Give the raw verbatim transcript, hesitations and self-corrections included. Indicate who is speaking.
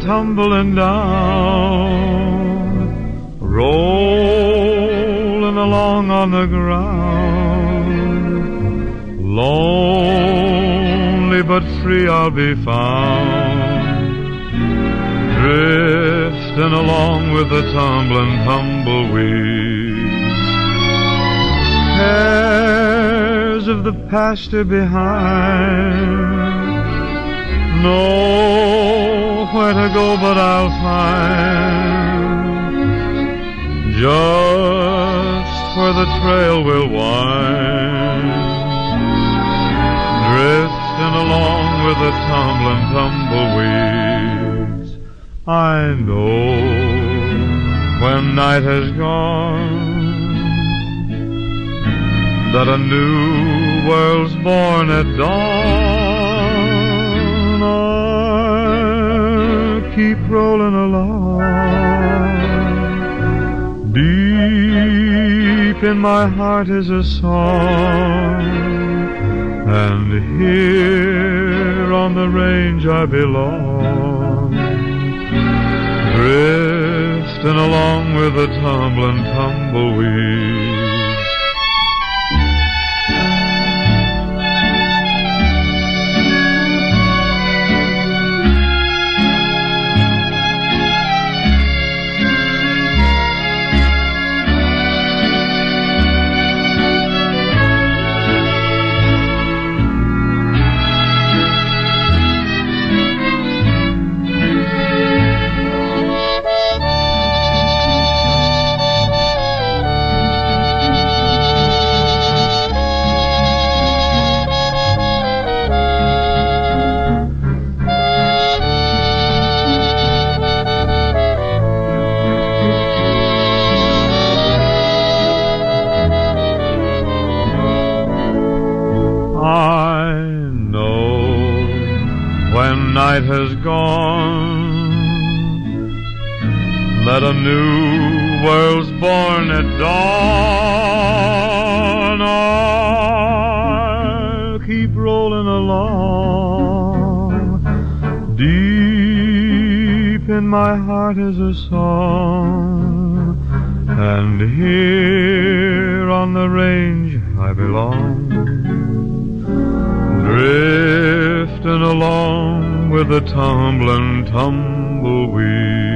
Speaker 1: tumbling down, rolling along on the ground. Lonely but free I'll be found, drifting along with the tumbling tumbleweeds. Cares of the past are behind, nowhere to go but I'll find just where the trail will wind, drifting along with the tumbling tumbleweeds. I know when night has gone that a new world's born at dawn. I'll keep rolling along. Deep in my heart is a song, and here on the range I belong, drifting along with the tumbling tumbleweeds. When night has gone, that a new world's born at dawn. I'll keep rolling along. Deep in my heart is a song, and here on the range I belong, drifting along with the tumbling tumbleweed.